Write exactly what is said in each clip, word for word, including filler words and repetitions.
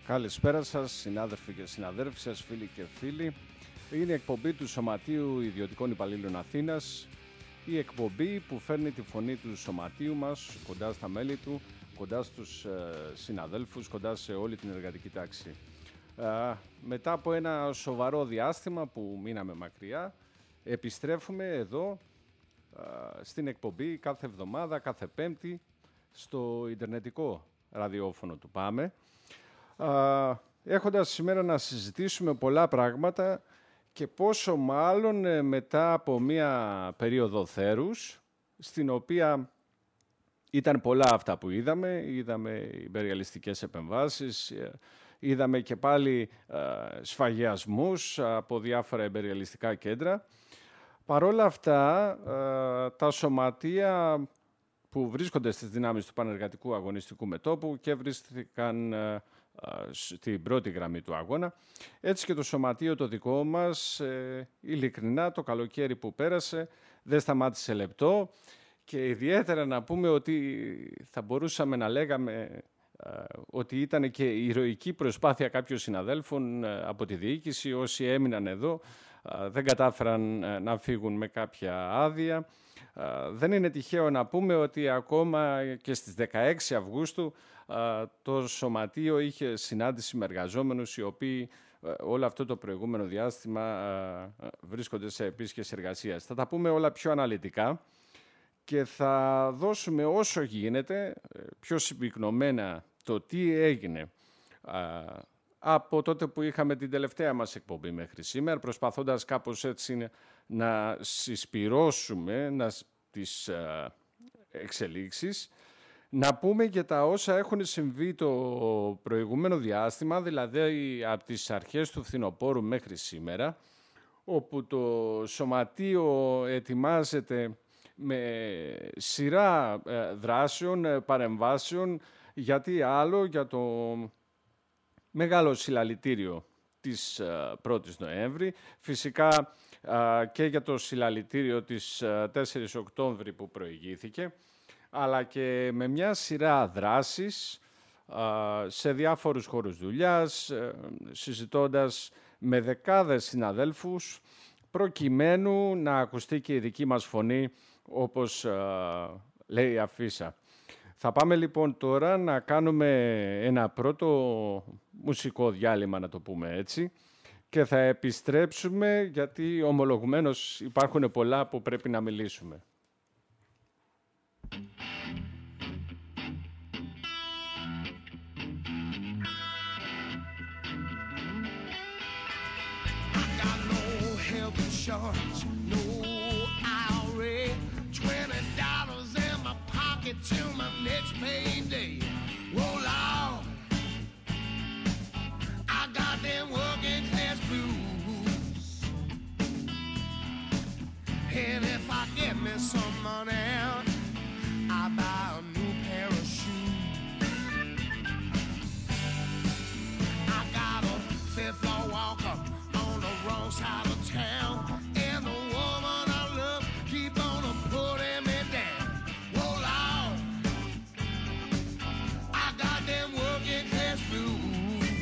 Καλησπέρα σας, συνάδελφοι και συναδέλφοι, φίλοι και φίλοι. Είναι η εκπομπή του Σωματείου Ιδιωτικών Υπαλλήλων Αθήνας, η εκπομπή που φέρνει τη φωνή του σωματείου μας κοντά στα μέλη του, κοντά στους ε, συναδέλφους, κοντά σε όλη την εργατική τάξη. Ε, μετά από ένα σοβαρό διάστημα που μείναμε μακριά, επιστρέφουμε εδώ ε, στην εκπομπή κάθε εβδομάδα, κάθε Πέμπτη, στο ιντερνετικό ραδιόφωνο του ΠΑΜΕ, ε, έχοντας σήμερα να συζητήσουμε πολλά πράγματα και πόσο μάλλον μετά από μία περίοδο θέρους, στην οποία ήταν πολλά αυτά που είδαμε. Είδαμε υπεριαλιστικές επεμβάσεις, είδαμε και πάλι ε, σφαγιασμούς από διάφορα υπεριαλιστικά κέντρα. Παρόλα αυτά, ε, τα σωματεία που βρίσκονται στις δυνάμεις του πανεργατικού αγωνιστικού μετώπου και βρίσκηκαν ε, στην πρώτη γραμμή του αγώνα. Έτσι και το σωματείο το δικό μας, ε, ειλικρινά το καλοκαίρι που πέρασε, δεν σταμάτησε λεπτό και ιδιαίτερα να πούμε ότι θα μπορούσαμε να λέγαμε ε, ότι ήταν και η ηρωική προσπάθεια κάποιων συναδέλφων ε, από τη διοίκηση. Όσοι έμειναν εδώ ε, δεν κατάφεραν ε, να φύγουν με κάποια άδεια. Ε, δεν είναι τυχαίο να πούμε ότι ακόμα και στις δεκαέξι Αυγούστου το σωματείο είχε συνάντηση με εργαζόμενους οι οποίοι όλο αυτό το προηγούμενο διάστημα βρίσκονται σε επίσκεψη εργασίας. Θα τα πούμε όλα πιο αναλυτικά και θα δώσουμε όσο γίνεται πιο συμπυκνωμένα το τι έγινε από τότε που είχαμε την τελευταία μας εκπομπή μέχρι σήμερα, προσπαθώντας κάπως έτσι να συσπυρώσουμε να, τις εξελίξεις. Να πούμε και τα όσα έχουν συμβεί το προηγούμενο διάστημα, δηλαδή από τις αρχές του φθινοπόρου μέχρι σήμερα, όπου το σωματείο ετοιμάζεται με σειρά δράσεων, παρεμβάσεων, γιατί άλλο για το μεγάλο συλλαλητήριο της πρώτης Νοέμβρη, φυσικά και για το συλλαλητήριο της τέσσερις Οκτώβρη που προηγήθηκε, αλλά και με μια σειρά δράσεις σε διάφορους χώρους δουλειάς, συζητώντας με δεκάδες συναδέλφους, προκειμένου να ακουστεί και η δική μας φωνή, όπως λέει η αφίσα. Θα πάμε λοιπόν τώρα να κάνουμε ένα πρώτο μουσικό διάλειμμα, να το πούμε έτσι, και θα επιστρέψουμε γιατί ομολογουμένως υπάρχουν πολλά που πρέπει να μιλήσουμε. Insurance, no I R A, twenty dollars in my pocket till my next payday. Roll out, I got them working class blues. And if I get me some money, I buy a new pair of shoes. I got a fifth floor walker on the wrong side of town, and the woman I love keep on putting me down. Roll out, I got them working class blues.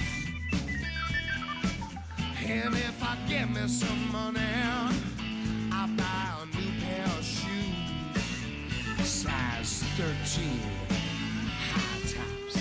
And if I get me some money, I buy a new pair of shoes, size thirteen, high tops.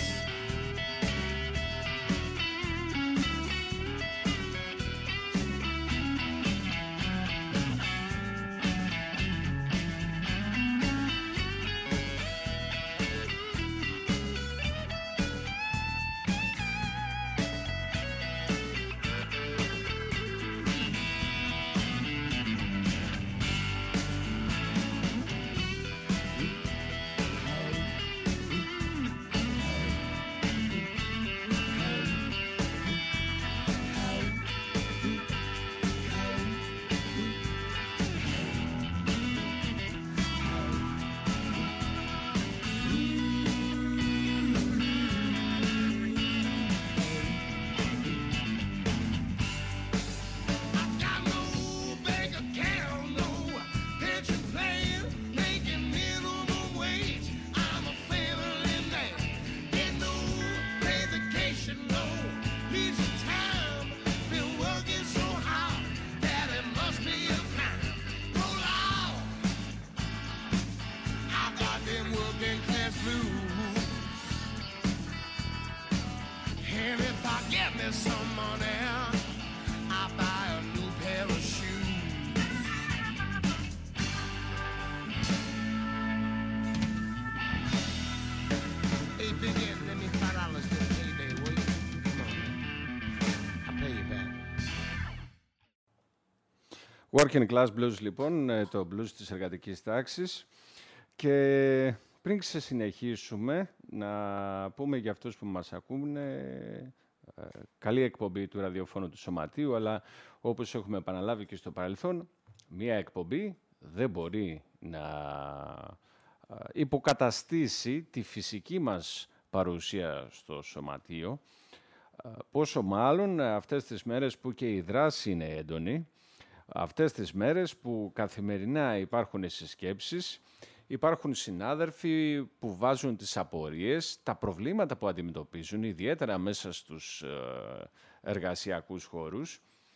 And if I get me some money, I buy a new pair of shoes. Hey, Big Ed, let me five dollars to the payday, will you? Come on, man. I'll pay you back. Working Class Blues, λοιπόν, το blues της εργατικής τάξης. Και πριν ξεσυνεχίσουμε, να πούμε για αυτούς που μας ακούνε, καλή εκπομπή του ραδιοφώνου του Σωματείου, αλλά όπως έχουμε επαναλάβει και στο παρελθόν, μία εκπομπή δεν μπορεί να υποκαταστήσει τη φυσική μας παρουσία στο Σωματείο, πόσο μάλλον αυτές τις μέρες που και η δράση είναι έντονη, αυτές τις μέρες που καθημερινά υπάρχουν συσκέψεις, υπάρχουν συνάδελφοι που βάζουν τις απορίες, τα προβλήματα που αντιμετωπίζουν, ιδιαίτερα μέσα στους εργασιακούς χώρους.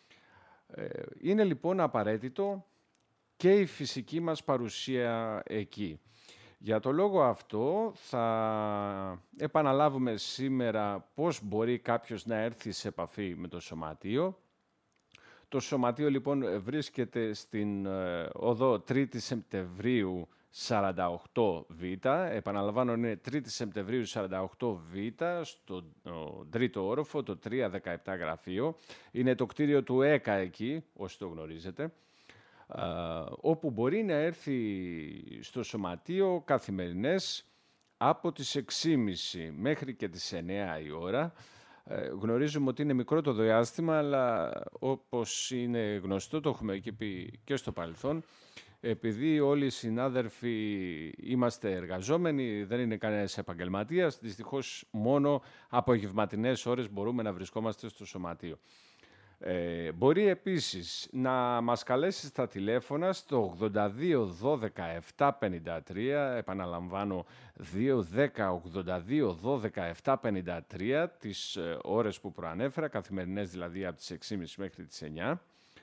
Είναι λοιπόν απαραίτητο και η φυσική μας παρουσία εκεί. Για το λόγο αυτό θα επαναλάβουμε σήμερα πώς μπορεί κάποιος να έρθει σε επαφή με το Σωματείο. Το Σωματείο λοιπόν βρίσκεται στην οδό τρίτη Σεπτεμβρίου σαράντα οκτώ Β, επαναλαμβάνω είναι τρίτη Σεπτεμβρίου σαράντα οκτώ Β, στο τρίτο όροφο, το τριακόσια δεκαεπτά γραφείο. Είναι το κτίριο του ΕΚΑ εκεί, όσοι το γνωρίζετε, όπου μπορεί να έρθει στο Σωματείο καθημερινές από τις έξι και μισή μέχρι και τις εννιά η ώρα. Γνωρίζουμε ότι είναι μικρό το διάστημα, αλλά όπως είναι γνωστό, το έχουμε εκεί πει και στο παρελθόν, επειδή όλοι οι συνάδελφοι είμαστε εργαζόμενοι, δεν είναι κανένας επαγγελματίας, δυστυχώς μόνο απογευματινές ώρες μπορούμε να βρισκόμαστε στο Σωματείο. Ε, μπορεί επίσης να μας καλέσει στα τηλέφωνα στο ογδόντα δύο δώδεκα επτακόσια πενήντα τρία, επαναλαμβάνω δύο δέκα ογδόντα δύο δώδεκα επτακόσια πενήντα τρία, τις ε, ώρες που προανέφερα, καθημερινές δηλαδή από τις έξι και μισή μέχρι τις εννιά.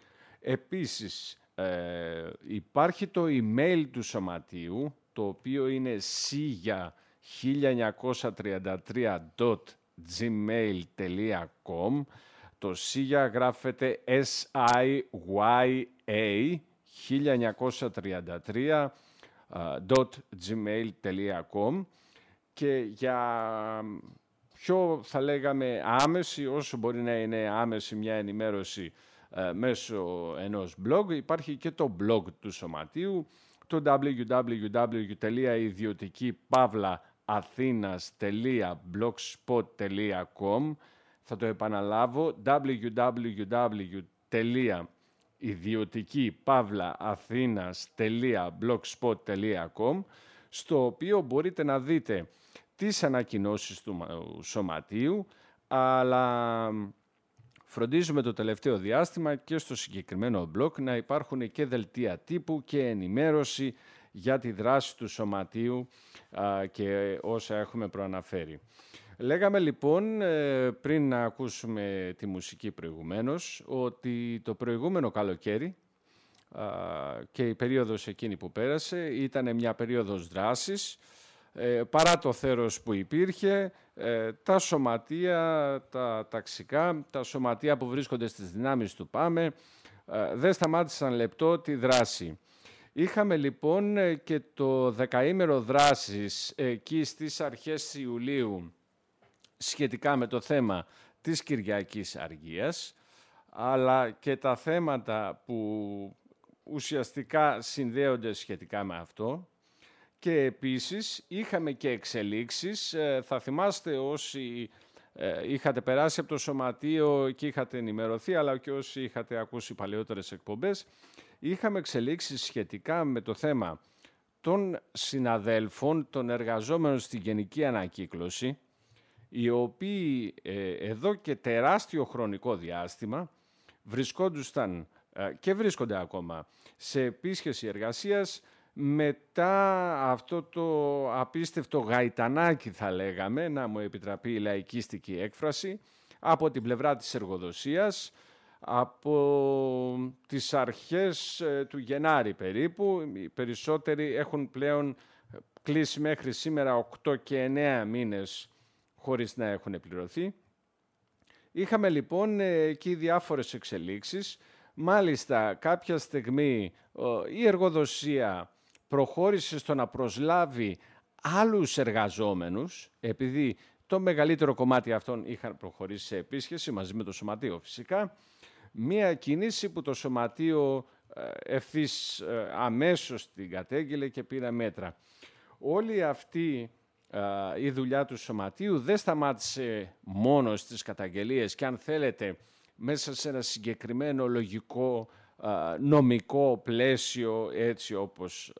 Επίσης ε, υπάρχει το email του Σωματείου, το οποίο είναι σίγια χίλια εννιακόσια τριάντα τρία at gmail τελεία com. Το σίγια γράφεται ες άι γουάι έι χίλια εννιακόσια τριάντα τρία at gmail τελεία com, και για πιο θα λέγαμε άμεση, όσο μπορεί να είναι άμεση μια ενημέρωση uh, μέσω ενός blog, υπάρχει και το blog του Σωματείου, το double-u double-u double-u τελεία ιδιωτική παύλα αθήνας τελεία blogspot τελεία com. Θα το επαναλάβω, double-u double-u double-u τελεία ιδιωτική παύλα αθήνας τελεία blogspot τελεία com, στο οποίο μπορείτε να δείτε τις ανακοινώσεις του Σωματείου, αλλά φροντίζουμε το τελευταίο διάστημα και στο συγκεκριμένο blog να υπάρχουν και δελτία τύπου και ενημέρωση για τη δράση του Σωματείου α, και όσα έχουμε προαναφέρει. Λέγαμε λοιπόν, πριν να ακούσουμε τη μουσική προηγουμένως, ότι το προηγούμενο καλοκαίρι α, και η περίοδος εκείνη που πέρασε ήταν μια περίοδος δράσης. Ε, παρά το θέρος που υπήρχε, ε, τα σωματεία, τα ταξικά, τα σωματεία που βρίσκονται στις δυνάμεις του ΠΑΜΕ, ε, δεν σταμάτησαν λεπτό τη δράση. Είχαμε λοιπόν και το δεκαήμερο δράσης εκεί στις αρχές Ιουλίου σχετικά με το θέμα της Κυριακής Αργίας, αλλά και τα θέματα που ουσιαστικά συνδέονται σχετικά με αυτό. Και επίσης είχαμε και εξελίξεις, θα θυμάστε όσοι είχατε περάσει από το Σωματείο και είχατε ενημερωθεί, αλλά και όσοι είχατε ακούσει παλαιότερες εκπομπές, είχαμε εξελίξεις σχετικά με το θέμα των συναδέλφων, των εργαζόμενων στη Γενική Ανακύκλωση, οι οποίοι ε, εδώ και τεράστιο χρονικό διάστημα βρισκόντουσαν ε, και βρίσκονται ακόμα σε επίσχεση εργασίας μετά αυτό το απίστευτο γαϊτανάκι, θα λέγαμε, να μου επιτραπεί η λαϊκίστικη έκφραση, από την πλευρά της εργοδοσίας, από τις αρχές ε, του Γενάρη περίπου. Οι περισσότεροι έχουν πλέον κλείσει μέχρι σήμερα οκτώ και εννέα μήνες χωρίς να έχουν πληρωθεί. Είχαμε λοιπόν εκεί διάφορες εξελίξεις. Μάλιστα κάποια στιγμή η εργοδοσία προχώρησε στο να προσλάβει άλλους εργαζόμενους, επειδή το μεγαλύτερο κομμάτι αυτών είχαν προχωρήσει σε επίσκεψη μαζί με το Σωματείο φυσικά. Μία κίνηση που το Σωματείο ευθύς αμέσως την κατέγγειλε και πήρε μέτρα. Όλη αυτή η δουλειά του Σωματείου δεν σταμάτησε μόνο στις καταγγελίες και αν θέλετε μέσα σε ένα συγκεκριμένο λογικό νομικό πλαίσιο, έτσι όπως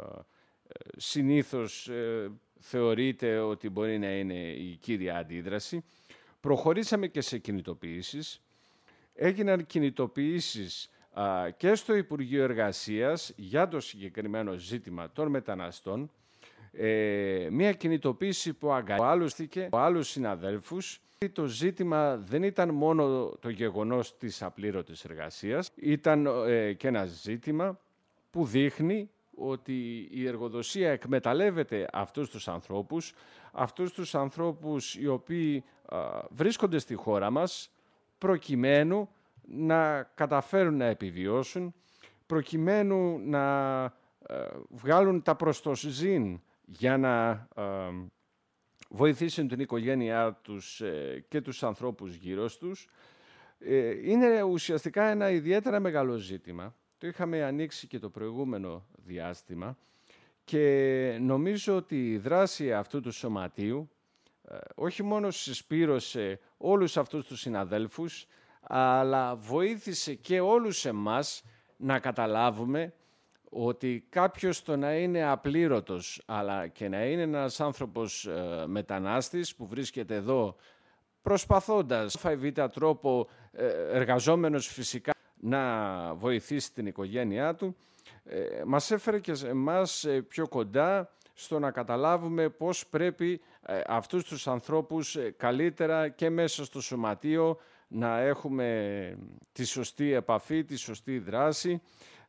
συνήθως θεωρείται ότι μπορεί να είναι η κύρια αντίδραση. Προχωρήσαμε και σε κινητοποιήσεις. Έγιναν κινητοποιήσεις α, και στο Υπουργείο Εργασίας για το συγκεκριμένο ζήτημα των μεταναστών. Ε, μια κινητοποίηση που αγκαλιάστηκε από άλλους συναδέλφους. Το ζήτημα δεν ήταν μόνο το γεγονός της απλήρωτης εργασίας, ήταν ε, και ένα ζήτημα που δείχνει ότι η εργοδοσία εκμεταλλεύεται αυτούς τους ανθρώπους, αυτούς τους ανθρώπους οι οποίοι α, βρίσκονται στη χώρα μας, προκειμένου να καταφέρουν να επιβιώσουν, προκειμένου να ε, βγάλουν τα προς το ζήν για να ε, βοηθήσουν την οικογένειά τους ε, και τους ανθρώπους γύρω τους. Ε, είναι ουσιαστικά ένα ιδιαίτερα μεγάλο ζήτημα. Το είχαμε ανοίξει και το προηγούμενο διάστημα και νομίζω ότι η δράση αυτού του σωματείου ε, όχι μόνο συσπήρωσε όλους αυτούς τους συναδέλφους, αλλά βοήθησε και όλους εμάς να καταλάβουμε ότι κάποιος το να είναι απλήρωτος, αλλά και να είναι ένας άνθρωπος ε, μετανάστης που βρίσκεται εδώ προσπαθώντας φαϊβήτα τρόπο ε, εργαζόμενος φυσικά να βοηθήσει την οικογένειά του, ε, μας έφερε και εμάς ε, πιο κοντά στο να καταλάβουμε πώς πρέπει ε, αυτούς τους ανθρώπους ε, καλύτερα και μέσα στο σωματείο να έχουμε τη σωστή επαφή, τη σωστή δράση.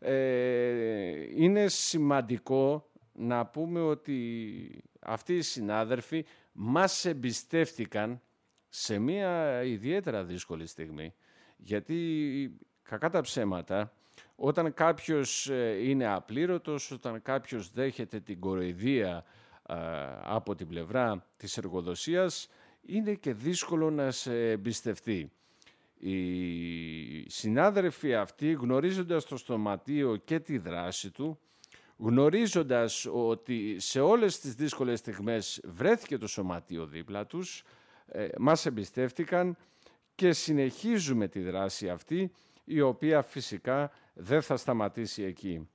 Ε, είναι σημαντικό να πούμε ότι αυτοί οι συνάδελφοι μας εμπιστεύτηκαν σε μια ιδιαίτερα δύσκολη στιγμή, γιατί κακά τα ψέματα, όταν κάποιος είναι απλήρωτος, όταν κάποιος δέχεται την κοροϊδία α, από την πλευρά της εργοδοσίας, είναι και δύσκολο να σε εμπιστευτεί. Οι συνάδελφοι αυτοί, γνωρίζοντας το σωματείο και τη δράση του, γνωρίζοντας ότι σε όλες τις δύσκολες στιγμές βρέθηκε το σωματείο δίπλα τους, ε, μας εμπιστεύτηκαν και συνεχίζουμε τη δράση αυτή, η οποία φυσικά δεν θα σταματήσει εκεί.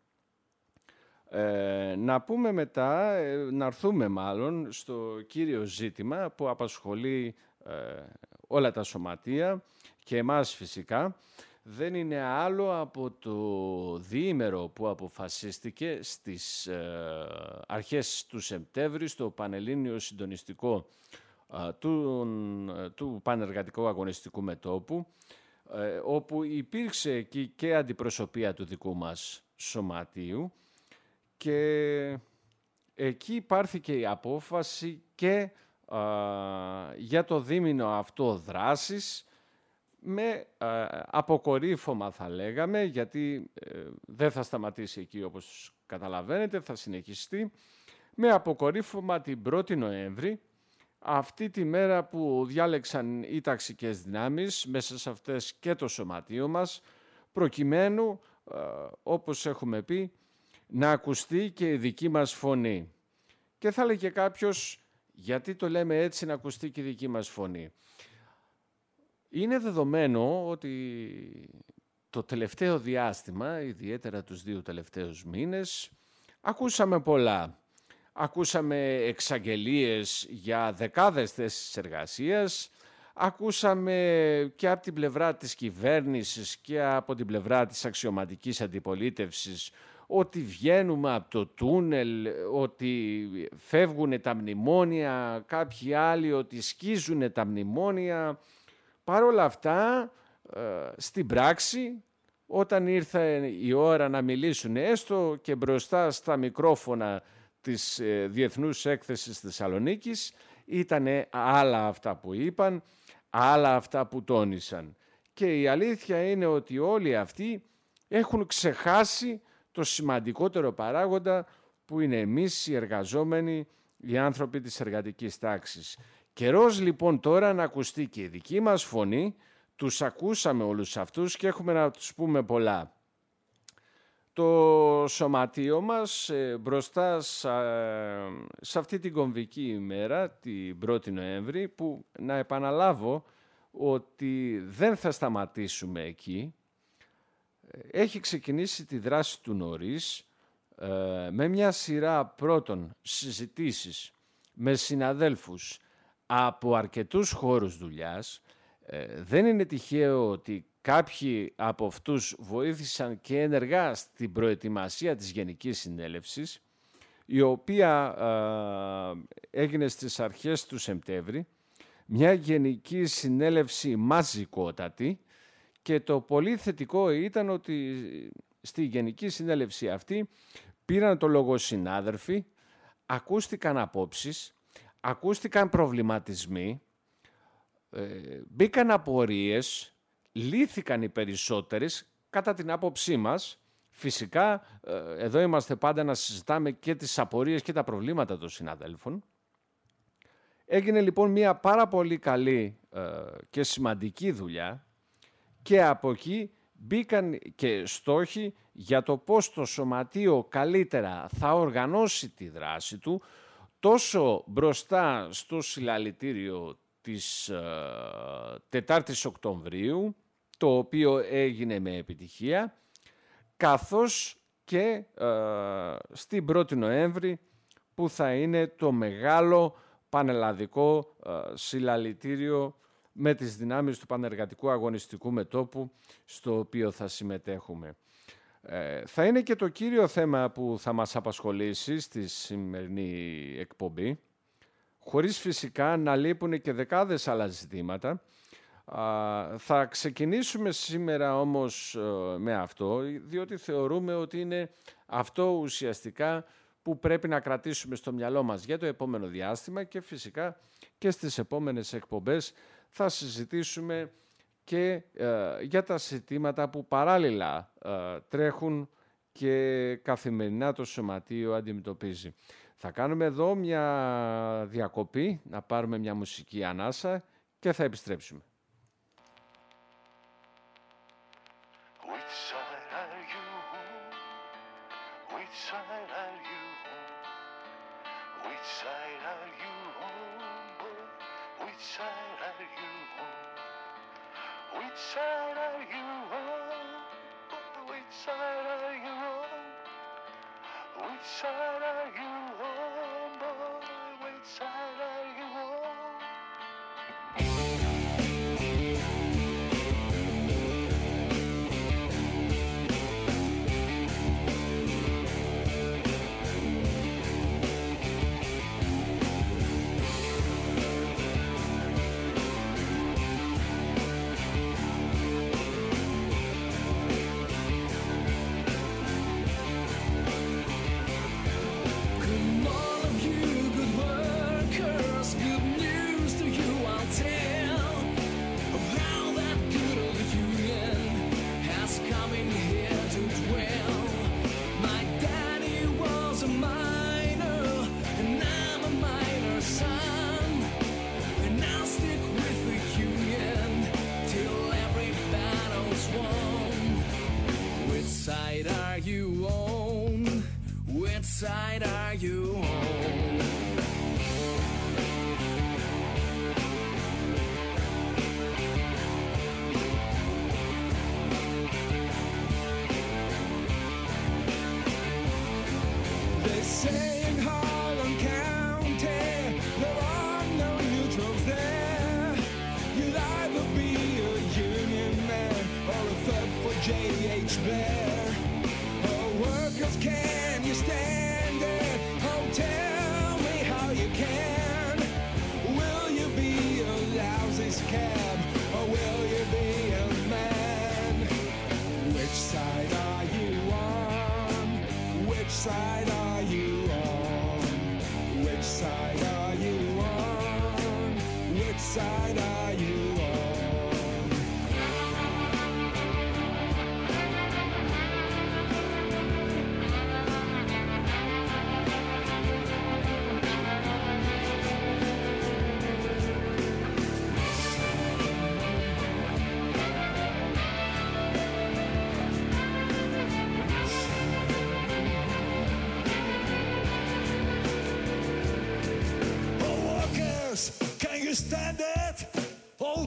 Ε, να πούμε μετά, ε, να έρθουμε μάλλον στο κύριο ζήτημα που απασχολεί ε, όλα τα σωματεία και εμάς φυσικά, δεν είναι άλλο από το διήμερο που αποφασίστηκε στις ε, αρχές του Σεπτέμβρη στο Πανελλήνιο Συντονιστικό ε, του, ε, του Πανεργατικού Αγωνιστικού Μετώπου, ε, όπου υπήρξε εκεί και αντιπροσωπεία του δικού μας σωματείου και εκεί υπάρχηκε η απόφαση και ε, για το δίμηνο αυτό δράσης, με ε, αποκορύφωμα θα λέγαμε, γιατί ε, δεν θα σταματήσει εκεί όπως καταλαβαίνετε, θα συνεχιστεί, με αποκορύφωμα την πρώτη Νοέμβρη, αυτή τη μέρα που διάλεξαν οι ταξικές δυνάμεις, μέσα σε αυτές και το σωματείο μας, προκειμένου, ε, όπως έχουμε πει, να ακουστεί και η δική μας φωνή. Και θα λέγε κάποιος, γιατί το λέμε έτσι να ακουστεί και η δική μας φωνή. Είναι δεδομένο ότι το τελευταίο διάστημα, ιδιαίτερα τους δύο τελευταίους μήνες, ακούσαμε πολλά. Ακούσαμε εξαγγελίες για δεκάδες θέσεις εργασίας, ακούσαμε και από την πλευρά της κυβέρνησης και από την πλευρά της αξιωματικής αντιπολίτευσης ότι βγαίνουμε από το τούνελ, ότι φεύγουν τα μνημόνια, κάποιοι άλλοι ότι σκίζουν τα μνημόνια. Παρ' όλα αυτά, στην πράξη, όταν ήρθε η ώρα να μιλήσουν έστω και μπροστά στα μικρόφωνα της Διεθνούς Έκθεσης Θεσσαλονίκης, ήταν άλλα αυτά που είπαν, άλλα αυτά που τόνισαν. Και η αλήθεια είναι ότι όλοι αυτοί έχουν ξεχάσει το σημαντικότερο παράγοντα που είναι εμείς οι εργαζόμενοι, οι άνθρωποι της εργατικής τάξης. Καιρός λοιπόν τώρα να ακουστεί και η δική μας φωνή, τους ακούσαμε όλους αυτούς και έχουμε να τους πούμε πολλά. Το σωματείο μας ε, μπροστά σα, σε αυτή την κομβική ημέρα, την πρώτη Νοέμβρη, που να επαναλάβω ότι δεν θα σταματήσουμε εκεί, έχει ξεκινήσει τη δράση του νωρίς ε, με μια σειρά πρώτων συζητήσεις με συναδέλφους από αρκετούς χώρους δουλειάς. Ε, δεν είναι τυχαίο ότι κάποιοι από αυτούς βοήθησαν και ενεργά στην προετοιμασία της Γενικής Συνέλευσης, η οποία ε, έγινε στις αρχές του Σεπτέμβρη, μια Γενική Συνέλευση μαζικότατη, και το πολύ θετικό ήταν ότι στη Γενική Συνέλευση αυτή πήραν το λόγο συνάδελφοι, ακούστηκαν απόψεις, ακούστηκαν προβληματισμοί, ε, μπήκαν απορίες, λύθηκαν οι περισσότερες κατά την άποψή μας. Φυσικά ε, εδώ είμαστε πάντα να συζητάμε και τις απορίες και τα προβλήματα των συναδέλφων. Έγινε λοιπόν μια πάρα πολύ καλή ε, και σημαντική δουλειά, και από εκεί μπήκαν και στόχοι για το πώς το σωματείο καλύτερα θα οργανώσει τη δράση του, τόσο μπροστά στο συλλαλητήριο της ε, τετάρτης Οκτωβρίου, το οποίο έγινε με επιτυχία, καθώς και ε, στην πρώτη Νοέμβρη, που θα είναι το μεγάλο πανελλαδικό ε, συλλαλητήριο με τις δυνάμεις του Πανεργατικού Αγωνιστικού Μετώπου, στο οποίο θα συμμετέχουμε. Ε, θα είναι και το κύριο θέμα που θα μας απασχολήσει στη σημερινή εκπομπή, χωρίς φυσικά να λείπουν και δεκάδες άλλα ζητήματα. Α, θα ξεκινήσουμε σήμερα όμως ε, με αυτό, διότι θεωρούμε ότι είναι αυτό ουσιαστικά που πρέπει να κρατήσουμε στο μυαλό μας για το επόμενο διάστημα, και φυσικά και στις επόμενες εκπομπές θα συζητήσουμε και ε, για τα ζητήματα που παράλληλα ε, τρέχουν και καθημερινά το σωματείο αντιμετωπίζει. Θα κάνουμε εδώ μια διακοπή, να πάρουμε μια μουσική ανάσα και θα επιστρέψουμε. Side are you on? They say in Harlan County there are no neutrals there. You'll either be a Union man or a thug for J H Blair. Oh, workers, can you stand? Tell me how you can. Will you be a lousy scab, or will you be a man? Which side are you on? Which side are you on? Which side are you on? Which side are you on?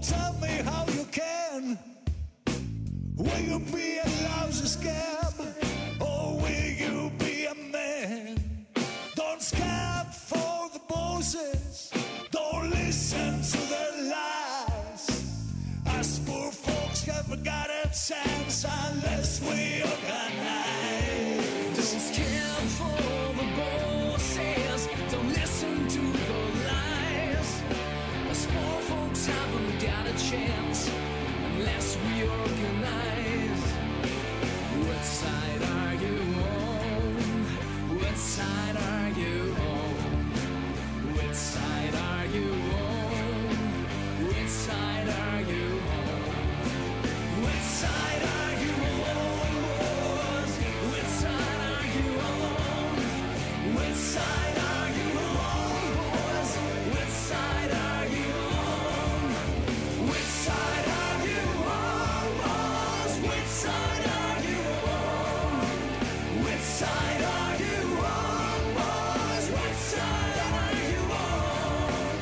tell me how you can. Will you be a lousy scab, or will you be a man? Don't scab for the bosses, don't listen to their lies. Us poor folks haven't got a chance unless we organize. Don't scab for the bosses, don't listen to the lies. Us poor folks haven't got a chance unless we organize. What side are you on? What side are you on? Which side are you on? Which side are you on? Which side are you on, boys? Which side are you on? Which side are you on, boys? Which side are you on? Which side are you on, boys? Which side are you on? Which side are you on, boys? Which side are you on?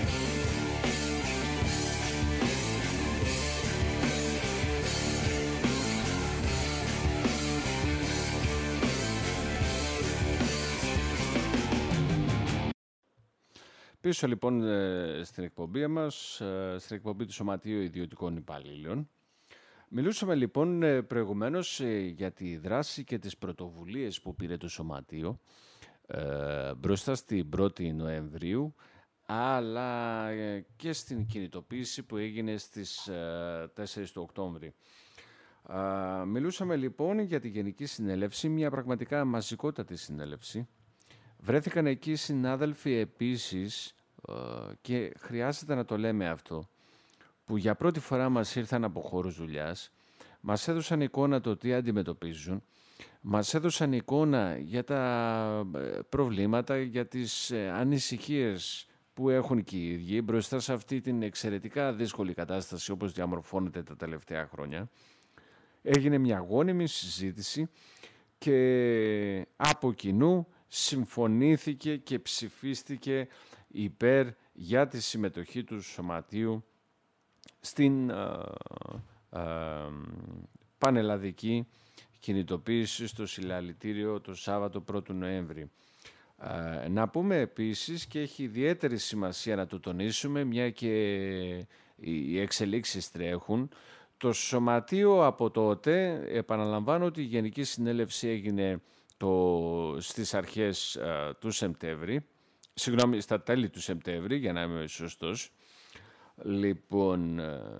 Πίσω λοιπόν ε, στην εκπομπή μας, ε, στην εκπομπή του Σωματείου Ιδιωτικών Υπαλλήλων. Μιλούσαμε λοιπόν ε, προηγουμένως ε, για τη δράση και τις πρωτοβουλίες που πήρε το Σωματείο ε, μπροστά στην πρώτη Νοεμβρίου, αλλά ε, και στην κινητοποίηση που έγινε στις ε, τέσσερις του Οκτώβρη. Ε, μιλούσαμε λοιπόν για τη Γενική Συνέλευση, μια πραγματικά μαζικότατη συνέλευση. Βρέθηκαν εκεί συνάδελφοι επίσης, ε, και χρειάζεται να το λέμε αυτό, που για πρώτη φορά μας ήρθαν από χώρους δουλειάς, μας έδωσαν εικόνα το τι αντιμετωπίζουν, μας έδωσαν εικόνα για τα προβλήματα, για τις ανησυχίες που έχουν και οι ίδιοι μπροστά σε αυτή την εξαιρετικά δύσκολη κατάσταση όπως διαμορφώνεται τα τελευταία χρόνια. Έγινε μια γόνιμη συζήτηση και από κοινού συμφωνήθηκε και ψηφίστηκε υπέρ για τη συμμετοχή του Σωματείου στην α, α, πανελλαδική κινητοποίηση στο συλλαλητήριο το Σάββατο πρώτου Νοέμβρη. Α, να πούμε επίσης, και έχει ιδιαίτερη σημασία να το τονίσουμε, μια και οι εξελίξεις τρέχουν, το Σωματείο από τότε, επαναλαμβάνω ότι η Γενική Συνέλευση έγινε το, στις αρχές α, του Σεπτέμβρη, συγγνώμη, στα τέλη του Σεπτέμβρη, για να είμαι σωστός. Λοιπόν,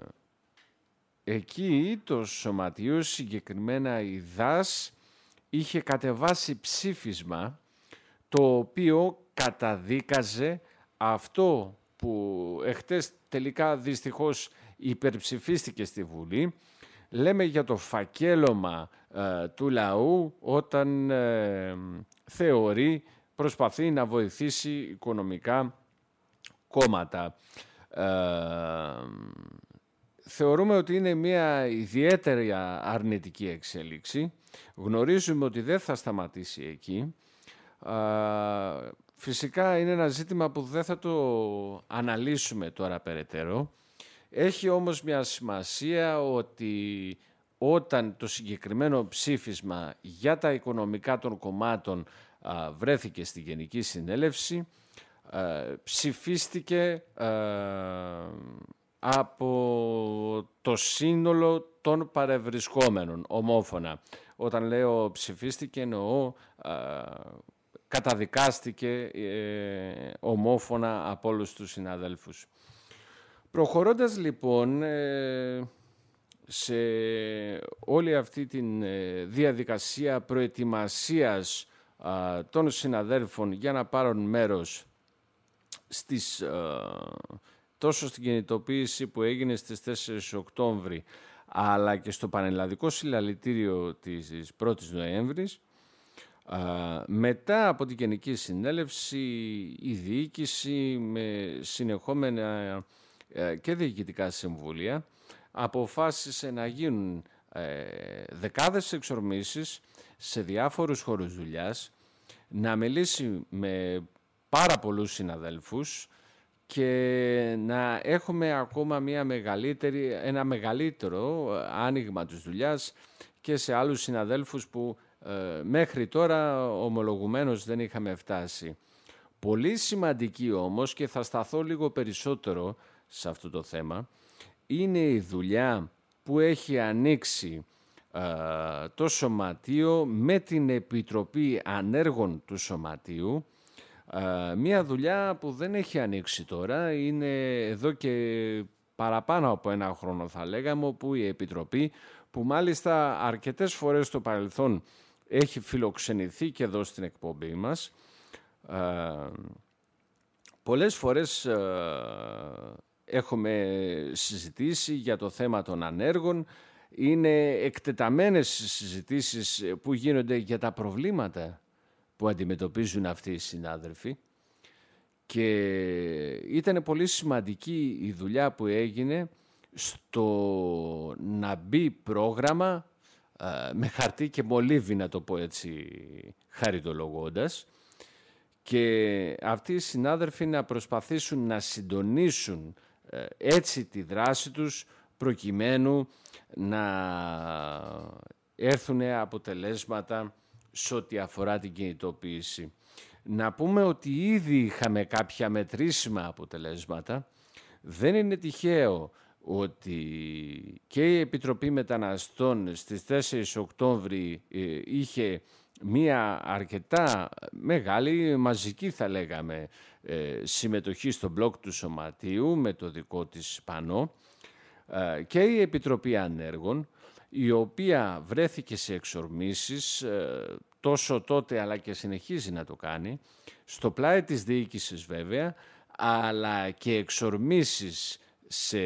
εκεί το Σωματείο, συγκεκριμένα η ΔΑΣ, είχε κατεβάσει ψήφισμα το οποίο καταδίκαζε αυτό που εχτες τελικά δυστυχώς υπερψηφίστηκε στη Βουλή. Λέμε για το φακέλωμα ε, του λαού όταν ε, θεωρεί, προσπαθεί να βοηθήσει οικονομικά κόμματα. Ε, θεωρούμε ότι είναι μια ιδιαίτερη αρνητική εξέλιξη. Γνωρίζουμε ότι δεν θα σταματήσει εκεί. Ε, φυσικά είναι ένα ζήτημα που δεν θα το αναλύσουμε τώρα περαιτέρω. Έχει όμως μια σημασία ότι όταν το συγκεκριμένο ψήφισμα για τα οικονομικά των κομμάτων α, βρέθηκε στη Γενική Συνέλευση, α, ψηφίστηκε α, από το σύνολο των παρευρισκόμενων ομόφωνα. Όταν λέω ψηφίστηκε εννοώ α, καταδικάστηκε ε, ομόφωνα από όλους τους συναδέλφους. Προχωρώντας λοιπόν ε, σε όλη αυτή τη ε, διαδικασία προετοιμασίας α, των συναδέλφων για να πάρουν μέρος στις, α, τόσο στην κινητοποίηση που έγινε στις τέσσερις Οκτώβρη, αλλά και στο πανελλαδικό συλλαλητήριο της πρώτης Νοέμβρης, α, μετά από την Γενική Συνέλευση η διοίκηση με συνεχόμενα και διοικητικά συμβούλια αποφάσισε να γίνουν ε, δεκάδες εξορμήσεις σε διάφορους χώρους δουλειάς, να μιλήσει με πάρα πολλούς συναδέλφους και να έχουμε ακόμα μια μεγαλύτερη, ένα μεγαλύτερο άνοιγμα της δουλειάς και σε άλλους συναδέλφους που ε, μέχρι τώρα ομολογουμένως δεν είχαμε φτάσει. Πολύ σημαντική όμως, και θα σταθώ λίγο περισσότερο σε αυτό το θέμα, είναι η δουλειά που έχει ανοίξει ε, το Σωματείο με την Επιτροπή Ανέργων του Σωματείου. Ε, μια δουλειά που δεν έχει ανοίξει τώρα, είναι εδώ και παραπάνω από ένα χρόνο θα λέγαμε, όπου η Επιτροπή, που μάλιστα αρκετές φορές στο παρελθόν έχει φιλοξενηθεί και εδώ στην εκπομπή μας, ε, πολλές φορές ε, έχουμε συζητήσει για το θέμα των ανέργων. Είναι εκτεταμένες συζητήσεις που γίνονται για τα προβλήματα που αντιμετωπίζουν αυτοί οι συνάδελφοι, και ήταν πολύ σημαντική η δουλειά που έγινε στο να μπει πρόγραμμα με χαρτί και μολύβι, να το πω έτσι χαριτολογώντας, και αυτοί οι συνάδελφοι να προσπαθήσουν να συντονίσουν έτσι τη δράση τους προκειμένου να έρθουν αποτελέσματα σε ό,τι αφορά την κινητοποίηση. Να πούμε ότι ήδη είχαμε κάποια μετρήσιμα αποτελέσματα. Δεν είναι τυχαίο ότι και η Επιτροπή Μεταναστών στις τέσσερις Οκτώβρη είχε μία αρκετά μεγάλη, μαζική θα λέγαμε, συμμετοχή στο μπλοκ του Σωματείου με το δικό της πανό, και η Επιτροπή Ανέργων, η οποία βρέθηκε σε εξορμήσεις τόσο τότε αλλά και συνεχίζει να το κάνει, στο πλάι της διοίκησης βέβαια, αλλά και εξορμήσεις σε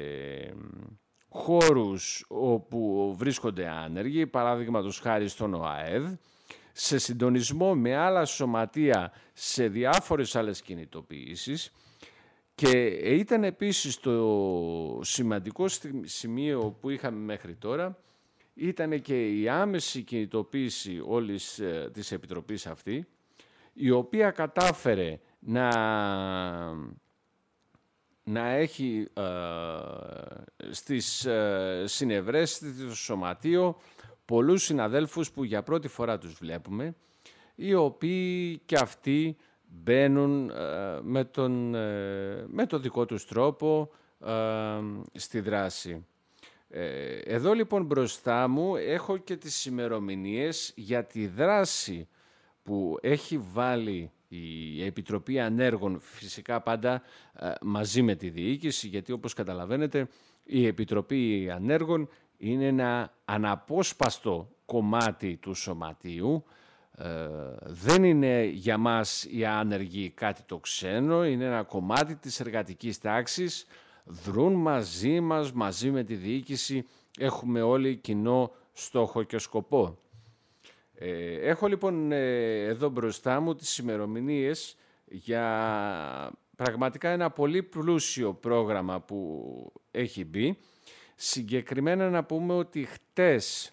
χώρους όπου βρίσκονται άνεργοι, παράδειγματος χάρη στον ΟΑΕΔ, σε συντονισμό με άλλα σωματεία σε διάφορες άλλες κινητοποιήσεις. Και ήταν επίσης το σημαντικό σημείο που είχαμε μέχρι τώρα, ήταν και η άμεση κινητοποίηση όλης της Επιτροπής αυτή, η οποία κατάφερε να, να έχει ε, στις ε, συνευρέσεις του Σωματείου πολλούς συναδέλφους που για πρώτη φορά τους βλέπουμε, οι οποίοι και αυτοί μπαίνουν ε, με, τον, ε, με το δικό τους τρόπο ε, στη δράση. Ε, εδώ λοιπόν μπροστά μου έχω και τις ημερομηνίες για τη δράση που έχει βάλει η Επιτροπή Ανέργων, φυσικά πάντα ε, μαζί με τη διοίκηση, γιατί όπως καταλαβαίνετε η Επιτροπή Ανέργων είναι ένα αναπόσπαστο κομμάτι του Σωματείου. Ε, δεν είναι για μας οι άνεργοι κάτι το ξένο, είναι ένα κομμάτι της εργατικής τάξης, δρούν μαζί μας, μαζί με τη διοίκηση, έχουμε όλοι κοινό στόχο και σκοπό. Ε, έχω λοιπόν ε, εδώ μπροστά μου τις ημερομηνίες για πραγματικά ένα πολύ πλούσιο πρόγραμμα που έχει μπει. Συγκεκριμένα να πούμε ότι χτες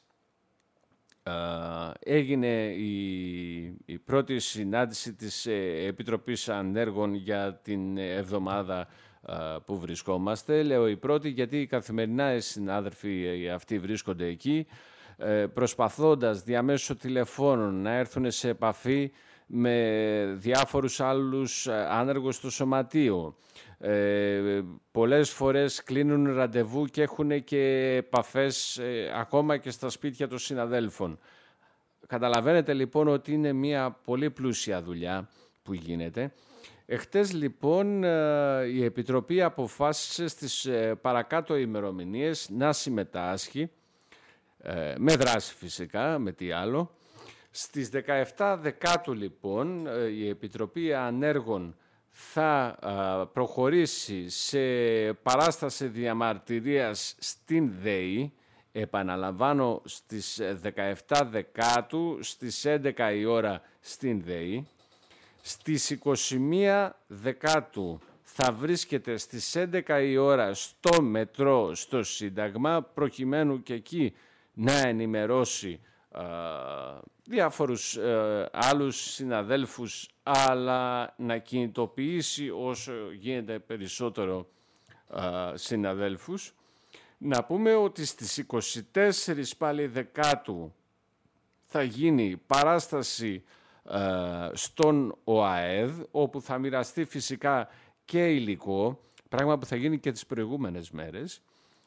Uh, έγινε η, η πρώτη συνάντηση της ε, Επιτροπής Ανέργων για την εβδομάδα uh, που βρισκόμαστε. Λέω η πρώτη γιατί καθημερινά οι συνάδελφοι αυτοί βρίσκονται εκεί, ε, προσπαθώντας διαμέσου τηλεφώνων να έρθουν σε επαφή με διάφορους άλλους άνεργους του Σωματείου. Ε, πολλές φορές κλείνουν ραντεβού και έχουν και επαφές ε, ακόμα και στα σπίτια των συναδέλφων. Καταλαβαίνετε λοιπόν ότι είναι μια πολύ πλούσια δουλειά που γίνεται. Εχτες λοιπόν ε, η Επιτροπή αποφάσισε στις ε, παρακάτω ημερομηνίες να συμμετάσχει, ε, με δράση φυσικά, με τι άλλο. Στις δεκαεπτά Δεκάτου λοιπόν ε, η Επιτροπή Ανέργων θα προχωρήσει σε παράσταση διαμαρτυρίας στην ΔΕΗ, επαναλαμβάνω στις δεκαεπτά Δεκάτου στις έντεκα η ώρα στην ΔΕΗ. Στις είκοσι μία Δεκάτου θα βρίσκεται στις έντεκα η ώρα στο μετρό στο Σύνταγμα, προκειμένου και εκεί να ενημερώσει ε, διάφορους ε, άλλους συναδέλφους, αλλά να κινητοποιήσει όσο γίνεται περισσότερο ε, συναδέλφους. Να πούμε ότι στις είκοσι τέσσερις πάλι Δεκάτου θα γίνει παράσταση ε, στον ΟΑΕΔ, όπου θα μοιραστεί φυσικά και υλικό, πράγμα που θα γίνει και τις προηγούμενες μέρες.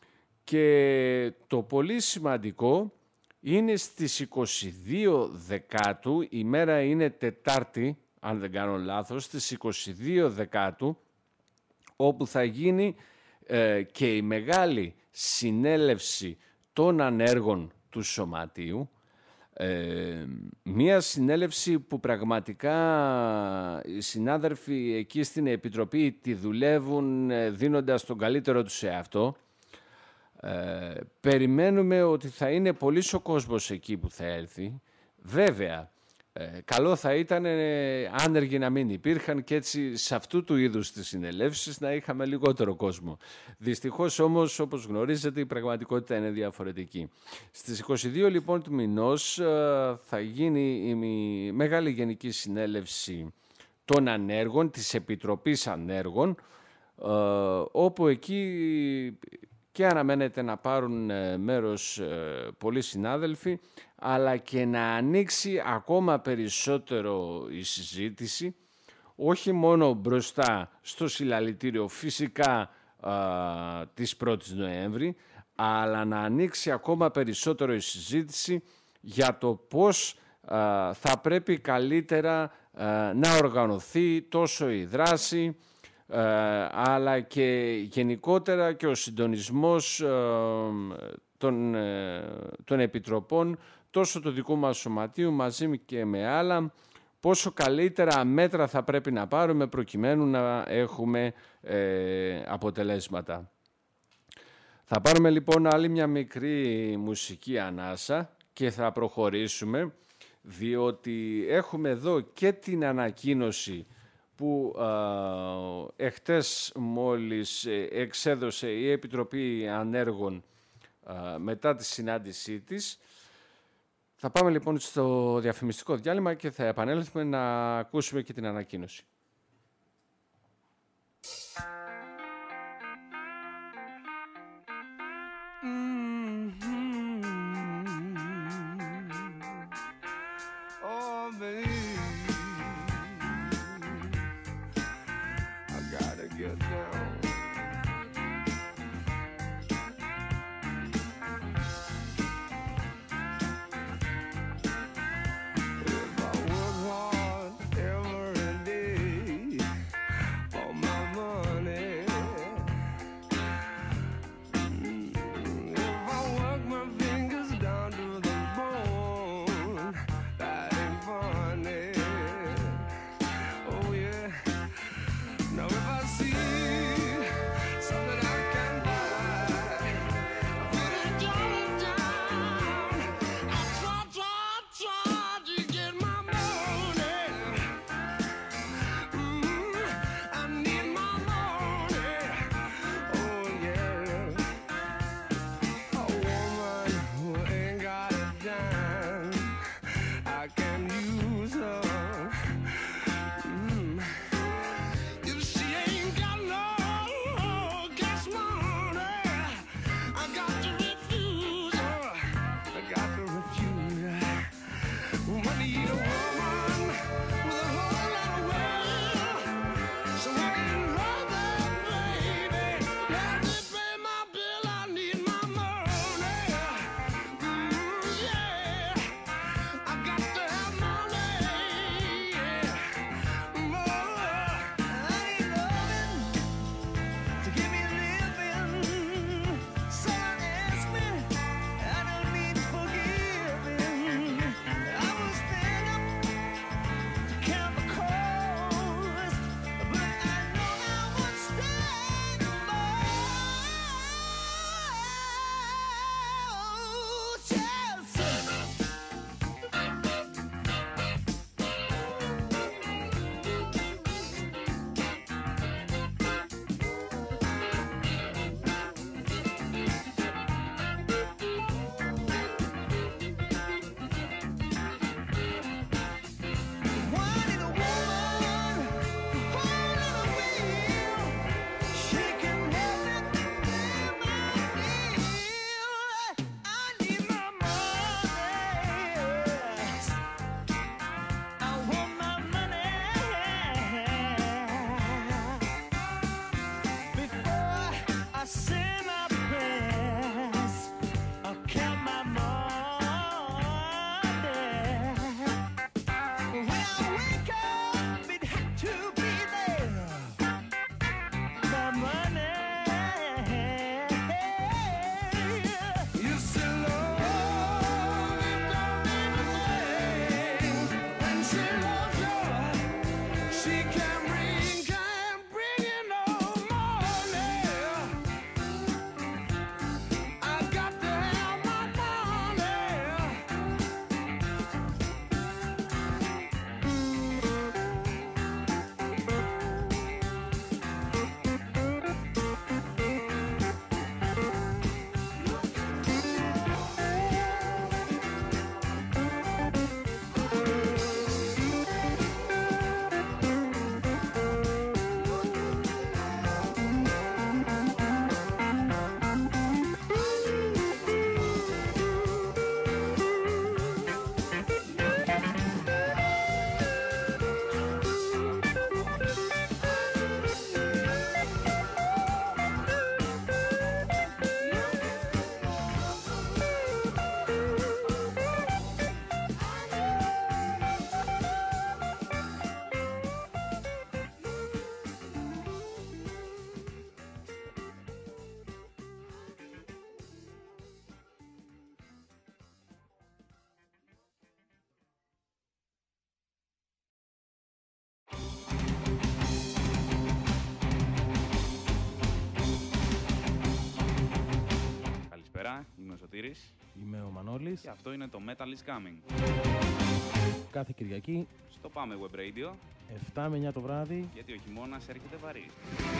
Και το πολύ σημαντικό είναι στις είκοσι δύο Δεκάτου, η μέρα είναι Τετάρτη, αν δεν κάνω λάθος, στις είκοσι δύο Δεκάτου, όπου θα γίνει ε, και η μεγάλη συνέλευση των ανέργων του Σωματείου, ε, μία συνέλευση που πραγματικά οι συνάδελφοι εκεί στην Επιτροπή τη δουλεύουν ε, δίνοντας τον καλύτερο τους σε αυτό. Ε, περιμένουμε ότι θα είναι πολύς ο κόσμος εκεί που θα έρθει. Βέβαια, ε, καλό θα ήταν ε, άνεργοι να μην υπήρχαν και έτσι σε αυτού του είδους τις συνελεύσεις να είχαμε λιγότερο κόσμο. Δυστυχώς όμως, όπως γνωρίζετε, η πραγματικότητα είναι διαφορετική. Στις είκοσι δύο λοιπόν του μηνός ε, θα γίνει η μεγάλη γενική συνέλευση των ανέργων, της Επιτροπής Ανέργων, ε, όπου εκεί και αναμένεται να πάρουν μέρος πολλοί συνάδελφοι, αλλά και να ανοίξει ακόμα περισσότερο η συζήτηση, όχι μόνο μπροστά στο συλλαλητήριο φυσικά α, της πρώτης Νοέμβρη, αλλά να ανοίξει ακόμα περισσότερο η συζήτηση για το πώς α, θα πρέπει καλύτερα α, να οργανωθεί τόσο η δράση, Ε, αλλά και γενικότερα και ο συντονισμός ε, των, ε, των επιτροπών, τόσο του δικού μας σωματείου μαζί και με άλλα, πόσο καλύτερα μέτρα θα πρέπει να πάρουμε προκειμένου να έχουμε ε, αποτελέσματα. Θα πάρουμε λοιπόν άλλη μια μικρή μουσική ανάσα και θα προχωρήσουμε, διότι έχουμε εδώ και την ανακοίνωση που ε, εχτες μόλις εξέδωσε η Επιτροπή Ανέργων ε, μετά τη συνάντησή της. Θα πάμε λοιπόν στο διαφημιστικό διάλειμμα και θα επανέλθουμε να ακούσουμε και την ανακοίνωση. Money. Σωτήρης. Είμαι ο Μανώλης. Και αυτό είναι το Metal is Coming. Κάθε Κυριακή Στο Πάμε Web Radio. εφτά με εννιά το βράδυ. Γιατί ο χειμώνας έρχεται βαρύς.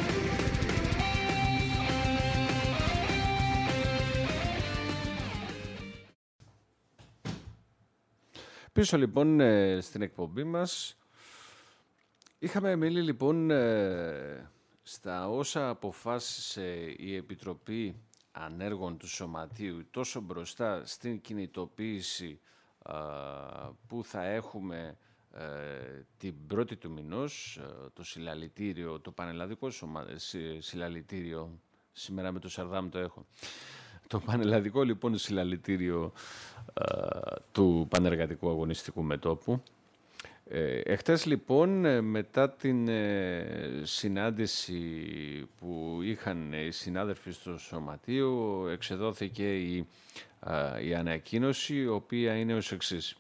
Πίσω λοιπόν στην εκπομπή μας είχαμε μείνει λοιπόν στα όσα αποφάσισε η Επιτροπή Ανέργων του Σωματείου τόσο μπροστά στην κινητοποίηση α, που θα έχουμε ε, την πρώτη του μηνός, το συλλαλητήριο, το πανελλαδικό σωμα... συλλαλητήριο, σήμερα με το Σαρδάμ το έχω, το πανελλαδικό λοιπόν συλλαλητήριο α, του Πανεργατικού Αγωνιστικού Μετώπου. Ε, εχθές λοιπόν, μετά την ε, συνάντηση που είχαν οι συνάδελφοι στο Σωματείο, εξεδόθηκε η, α, η ανακοίνωση, η οποία είναι ως εξής.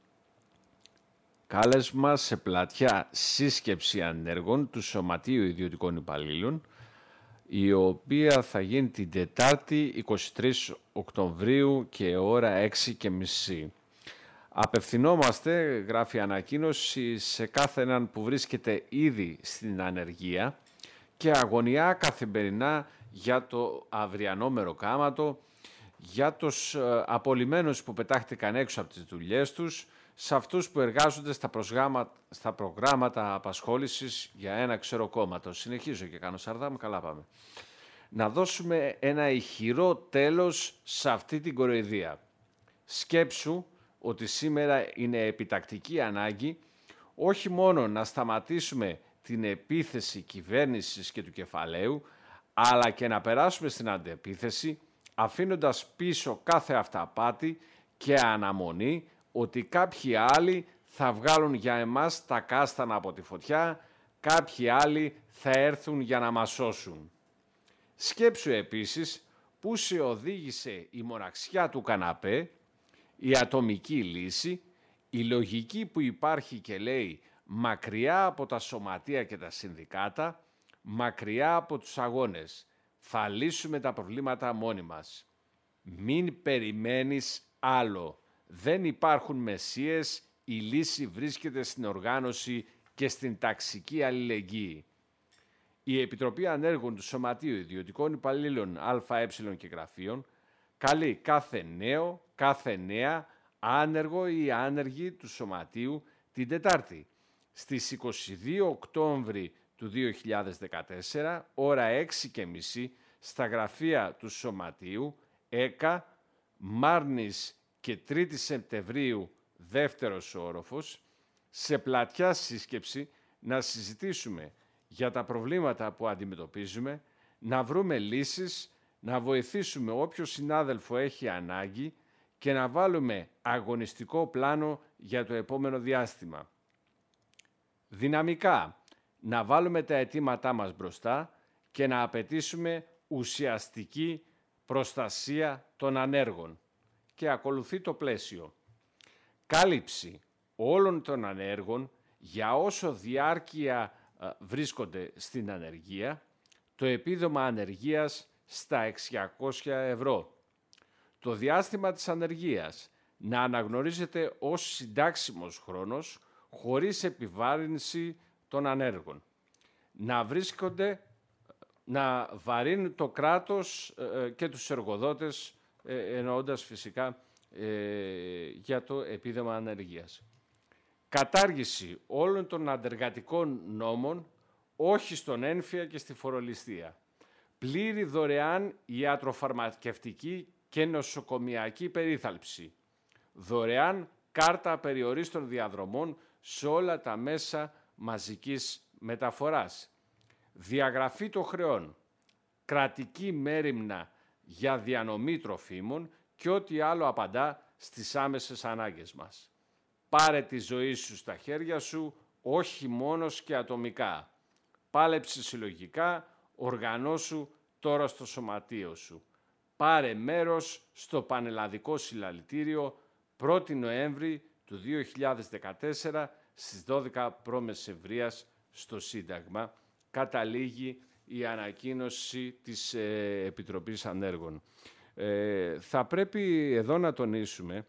Κάλεσμα σε πλατιά σύσκεψη ανέργων του Σωματείου Ιδιωτικών Υπαλλήλων, η οποία θα γίνει την Τετάρτη εικοστή τρίτη Οκτωβρίου και ώρα έξι και μισή. Απευθυνόμαστε, γράφει ανακοίνωση, σε κάθε έναν που βρίσκεται ήδη στην ανεργία και αγωνιά καθημερινά για το αυριανό μεροκάματο, για τους απολυμμένους που πετάχτηκαν έξω από τις δουλειές τους, σε αυτούς που εργάζονται στα, προσγάμα, στα προγράμματα απασχόλησης για ένα ξεροκόμματο. Συνεχίζω και κάνω Σαρδάμ, καλά πάμε. Να δώσουμε ένα ηχηρό τέλος σε αυτή την κοροϊδία. Σκέψου ότι σήμερα είναι επιτακτική ανάγκη όχι μόνο να σταματήσουμε την επίθεση κυβέρνησης και του κεφαλαίου, αλλά και να περάσουμε στην αντεπίθεση, αφήνοντας πίσω κάθε αυταπάτη και αναμονή ότι κάποιοι άλλοι θα βγάλουν για εμάς τα κάστανα από τη φωτιά, κάποιοι άλλοι θα έρθουν για να μας σώσουν. Σκέψου επίσης που σε οδήγησε η μοναξιά του καναπέ, η ατομική λύση, η λογική που υπάρχει και λέει μακριά από τα σωματεία και τα συνδικάτα, μακριά από τους αγώνες. Θα λύσουμε τα προβλήματα μόνοι μας. Μην περιμένεις άλλο. Δεν υπάρχουν μεσίες, η λύση βρίσκεται στην οργάνωση και στην ταξική αλληλεγγύη. Η Επιτροπή Ανέργων του Σωματείου Ιδιωτικών Υπαλλήλων ΑΕ και Γραφείων καλεί κάθε νέο, κάθε νέα, άνεργο ή άνεργη του Σωματείου την Τετάρτη στις εικοστή δεύτερη Οκτώβρη του δύο χιλιάδες δεκατέσσερα, ώρα έξι και μισή, στα γραφεία του Σωματείου, ΕΚΑ, Μάρνης και τρίτη Σεπτεμβρίου, δεύτερος όροφος, σε πλατιά σύσκεψη να συζητήσουμε για τα προβλήματα που αντιμετωπίζουμε, να βρούμε λύσεις, να βοηθήσουμε όποιο συνάδελφο έχει ανάγκη και να βάλουμε αγωνιστικό πλάνο για το επόμενο διάστημα. Δυναμικά, να βάλουμε τα αιτήματά μας μπροστά και να απαιτήσουμε ουσιαστική προστασία των ανέργων. Και ακολουθεί το πλαίσιο. Κάλυψη όλων των ανέργων για όσο διάρκεια α, βρίσκονται στην ανεργία, το επίδομα ανεργίας στα εξακόσια ευρώ. Το διάστημα της ανεργίας να αναγνωρίζεται ως συντάξιμος χρόνος χωρίς επιβάρυνση των ανέργων. Να βρίσκονται, να βαρύνουν το κράτος ε, και τους εργοδότες, ε, εννοώντας φυσικά ε, για το επίδομα ανεργίας. Κατάργηση όλων των αντεργατικών νόμων, όχι στον ένφια και στη φορολιστία. Πλήρη δωρεάν ιατροφαρμακευτική και νοσοκομιακή περίθαλψη. Δωρεάν κάρτα περιορίστων διαδρομών σε όλα τα μέσα μαζικής μεταφοράς. Διαγραφή των χρεών. Κρατική μέριμνα για διανομή τροφίμων και ό,τι άλλο απαντά στις άμεσες ανάγκες μας. Πάρε τη ζωή σου στα χέρια σου, όχι μόνος και ατομικά. Πάλεψε συλλογικά, οργανώσου τώρα στο σωματείο σου. Πάρε μέρος στο Πανελλαδικό Συλλαλητήριο πρώτη Νοέμβρη του δύο χιλιάδες δεκατέσσερα στις δώδεκα π.Μ. στο Σύνταγμα. Καταλήγει η ανακοίνωση της ε, Επιτροπής Ανέργων. Ε, θα πρέπει εδώ να τονίσουμε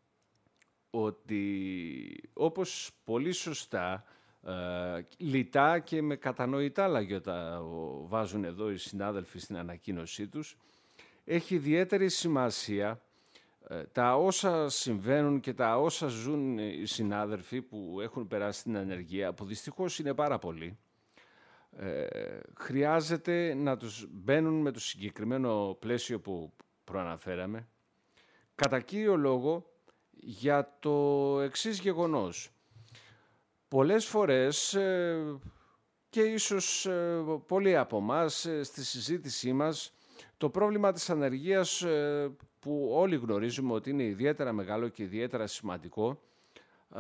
ότι όπως πολύ σωστά, ε, λιτά και με κατανοητά λαγιώτα βάζουν εδώ οι συνάδελφοι στην ανακοίνωσή τους, έχει ιδιαίτερη σημασία ε, τα όσα συμβαίνουν και τα όσα ζουν οι συνάδελφοι που έχουν περάσει την ανεργία, που δυστυχώς είναι πάρα πολλοί. Ε, χρειάζεται να τους μπαίνουν με το συγκεκριμένο πλαίσιο που προαναφέραμε, κατά κύριο λόγο για το εξής γεγονός. Πολλές φορές ε, και ίσως ε, πολλοί από εμάς ε, στη συζήτησή μας, το πρόβλημα της ανεργίας ε, που όλοι γνωρίζουμε ότι είναι ιδιαίτερα μεγάλο και ιδιαίτερα σημαντικό, ε,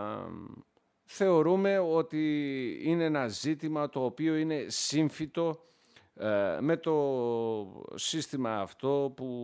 θεωρούμε ότι είναι ένα ζήτημα το οποίο είναι σύμφυτο ε, με το σύστημα αυτό που,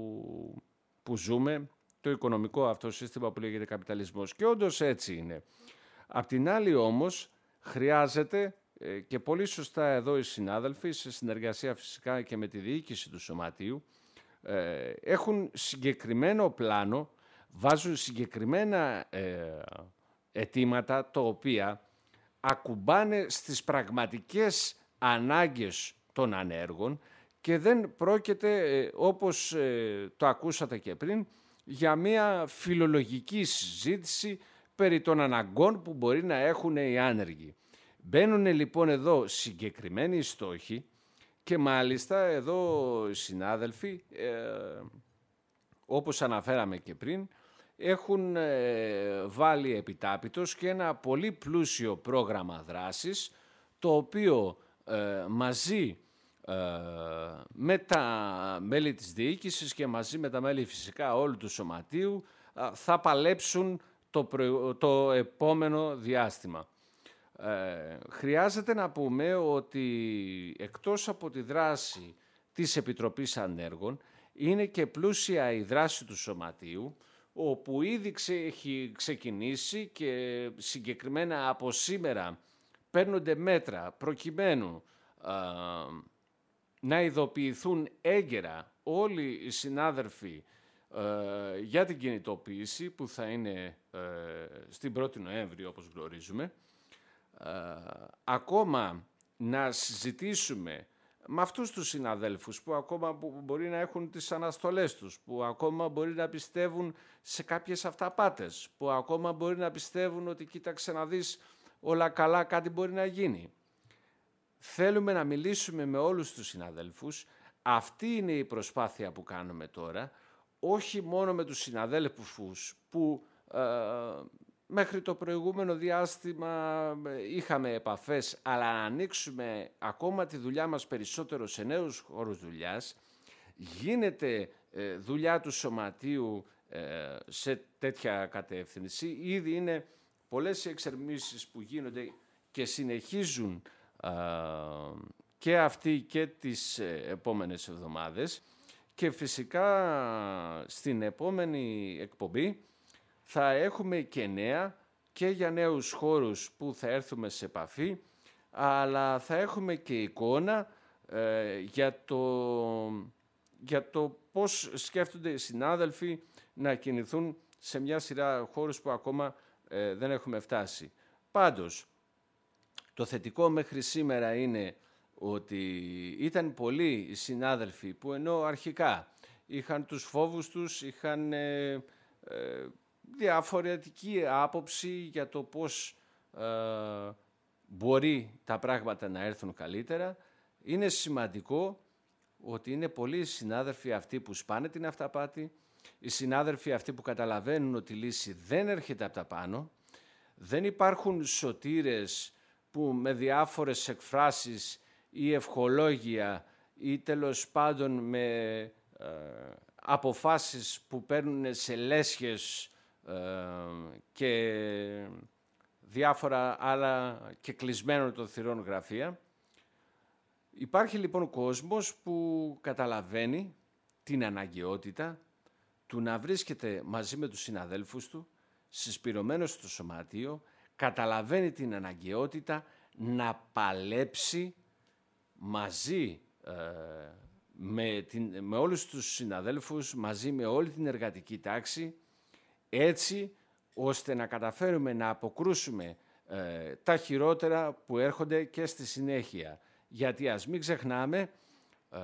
που ζούμε, το οικονομικό αυτό σύστημα που λέγεται καπιταλισμός. Και όντως έτσι είναι. Απ' την άλλη όμως χρειάζεται, ε, και πολύ σωστά εδώ οι συνάδελφοι, σε συνεργασία φυσικά και με τη διοίκηση του Σωματείου, ε, έχουν συγκεκριμένο πλάνο, βάζουν συγκεκριμένα ε, αιτήματα τα οποία ακουμπάνε στις πραγματικές ανάγκες των ανέργων και δεν πρόκειται, ε, όπως ε, το ακούσατε και πριν, για μια φιλολογική συζήτηση περί των αναγκών που μπορεί να έχουν οι άνεργοι. Μπαίνουν λοιπόν εδώ συγκεκριμένοι στόχοι και μάλιστα εδώ οι συνάδελφοι, ε, όπως αναφέραμε και πριν, έχουν ε, βάλει επιτάπητος και ένα πολύ πλούσιο πρόγραμμα δράσης, το οποίο ε, μαζί ε, με τα μέλη της διοίκησης και μαζί με τα μέλη φυσικά όλου του Σωματείου ε, θα παλέψουν το, προ... το επόμενο διάστημα. Ε, χρειάζεται να πούμε ότι εκτός από τη δράση της Επιτροπής Ανέργων είναι και πλούσια η δράση του Σωματείου, όπου ήδη έχει ξεκινήσει και συγκεκριμένα από σήμερα παίρνονται μέτρα προκειμένου α, να ειδοποιηθούν έγκαιρα όλοι οι συνάδελφοι ε, για την κινητοποίηση που θα είναι ε, στην πρώτη Νοέμβρη όπως γνωρίζουμε. Ε, ακόμα να συζητήσουμε με αυτούς τους συναδέλφους που ακόμα που μπορεί να έχουν τις αναστολές τους, που ακόμα μπορεί να πιστεύουν σε κάποιες αυταπάτες, που ακόμα μπορεί να πιστεύουν ότι κοίταξε να δεις όλα καλά, κάτι μπορεί να γίνει. Θέλουμε να μιλήσουμε με όλους τους συναδέλφους. Αυτή είναι η προσπάθεια που κάνουμε τώρα, όχι μόνο με τους συναδέλφους που ε, μέχρι το προηγούμενο διάστημα είχαμε επαφές, αλλά να ανοίξουμε ακόμα τη δουλειά μας περισσότερο σε νέους χώρους δουλειάς. Γίνεται ε, δουλειά του Σωματείου ε, σε τέτοια κατεύθυνση. Ήδη είναι πολλές οι εξερμίσεις που γίνονται και συνεχίζουν ε, και αυτοί και τις ε, επόμενες εβδομάδες. Και φυσικά στην επόμενη εκπομπή θα έχουμε και νέα και για νέους χώρους που θα έρθουμε σε επαφή, αλλά θα έχουμε και εικόνα ε, για, το, για το πώς σκέφτονται οι συνάδελφοι να κινηθούν σε μια σειρά χώρους που ακόμα ε, δεν έχουμε φτάσει. Πάντως, το θετικό μέχρι σήμερα είναι ότι ήταν πολλοί οι συνάδελφοι που ενώ αρχικά είχαν τους φόβους τους, είχαν ε, ε, διαφορετική άποψη για το πώς ε, μπορεί τα πράγματα να έρθουν καλύτερα. Είναι σημαντικό ότι είναι πολλοί συνάδελφοι αυτοί που σπάνε την αυταπάτη, οι συνάδελφοι αυτοί που καταλαβαίνουν ότι η λύση δεν έρχεται από τα πάνω, δεν υπάρχουν σωτήρες που με διάφορες εκφράσεις ή ευχολόγια ή τέλος πάντων με ε, αποφάσεις που παίρνουν σε λέσχες ε, και διάφορα άλλα και κλεισμένο των θυρών γραφεία. Υπάρχει λοιπόν κόσμος που καταλαβαίνει την αναγκαιότητα του να βρίσκεται μαζί με τους συναδέλφους του, συσπηρωμένος στο σωματείο, καταλαβαίνει την αναγκαιότητα να παλέψει μαζί ε, με, την, με όλους τους συναδέλφους, μαζί με όλη την εργατική τάξη, έτσι ώστε να καταφέρουμε να αποκρούσουμε ε, τα χειρότερα που έρχονται και στη συνέχεια. Γιατί ας μην ξεχνάμε, ε,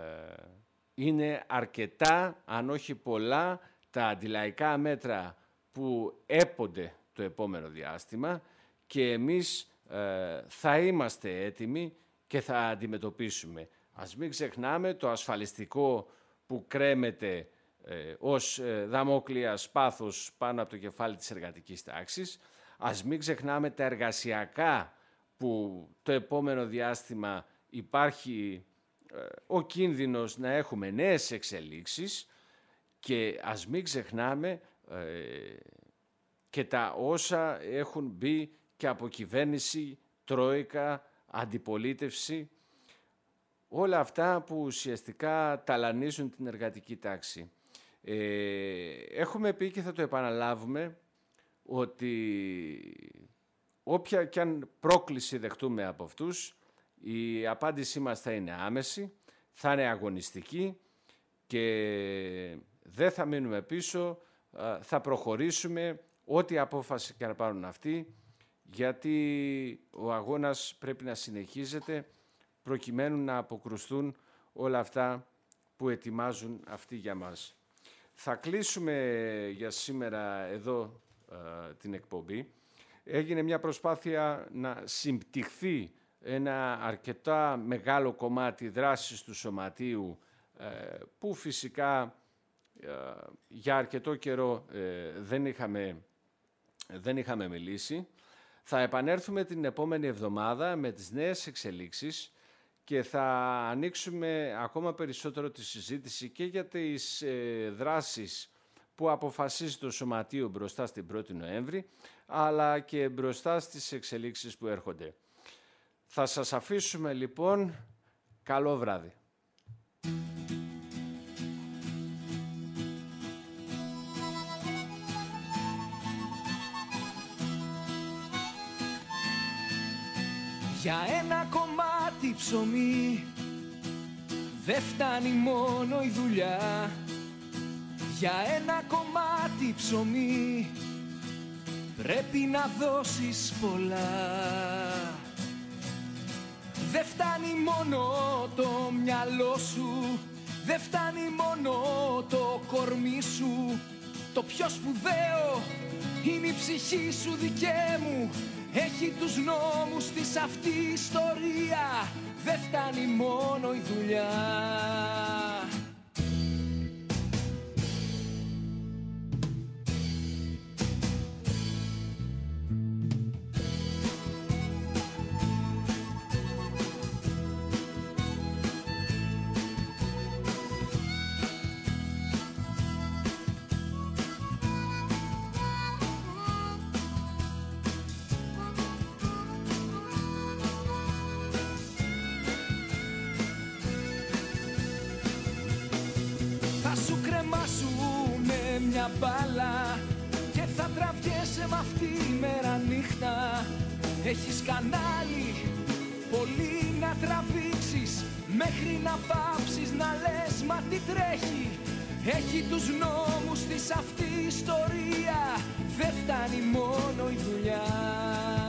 είναι αρκετά, αν όχι πολλά, τα αντιλαϊκά μέτρα που έπονται το επόμενο διάστημα και εμείς ε, θα είμαστε έτοιμοι και θα αντιμετωπίσουμε. Ας μην ξεχνάμε το ασφαλιστικό που κρέμεται ε, ως ε, δαμόκλεια σπάθος πάνω από το κεφάλι της εργατικής τάξης. Ας μην ξεχνάμε τα εργασιακά που το επόμενο διάστημα υπάρχει ε, ο κίνδυνος να έχουμε νέες εξελίξεις και ας μην ξεχνάμε ε, και τα όσα έχουν μπει και από κυβέρνηση, τρόικα, αντιπολίτευση, όλα αυτά που ουσιαστικά ταλανίζουν την εργατική τάξη. Ε, έχουμε πει και θα το επαναλάβουμε ότι όποια και αν πρόκληση δεχτούμε από αυτούς, η απάντησή μας θα είναι άμεση, θα είναι αγωνιστική και δεν θα μείνουμε πίσω, θα προχωρήσουμε ό,τι απόφαση και να πάρουν αυτοί, γιατί ο αγώνας πρέπει να συνεχίζεται προκειμένου να αποκρουστούν όλα αυτά που ετοιμάζουν αυτοί για μας. Θα κλείσουμε για σήμερα εδώ ε, την εκπομπή. Έγινε μια προσπάθεια να συμπτυχθεί ένα αρκετά μεγάλο κομμάτι δράσης του Σωματείου ε, που φυσικά ε, για αρκετό καιρό ε, δεν είχαμε, δεν είχαμε μιλήσει. Θα επανέλθουμε την επόμενη εβδομάδα με τις νέες εξελίξεις και θα ανοίξουμε ακόμα περισσότερο τη συζήτηση και για τις ε, δράσεις που αποφασίζει το Σωματείο μπροστά στην πρώτη Νοέμβρη, αλλά και μπροστά στις εξελίξεις που έρχονται. Θα σας αφήσουμε λοιπόν. Καλό βράδυ. Για ένα κομμάτι ψωμί δεν φτάνει μόνο η δουλειά. Για ένα κομμάτι ψωμί πρέπει να δώσεις πολλά. Δεν φτάνει μόνο το μυαλό σου, δεν φτάνει μόνο το κορμί σου. Το πιο σπουδαίο είναι η ψυχή σου, δικαί μου. Έχει τους νόμους της αυτή η ιστορία. Δεν φτάνει μόνο η δουλειά. Μια μπάλα και θα τραβιέσαι μ' αυτή μέρα νύχτα. Έχεις κανάλι πολύ να τραβήξεις μέχρι να πάψεις να λες μα τι τρέχει. Έχει τους νόμους της αυτή η ιστορία. Δεν φτάνει μόνο η δουλειά.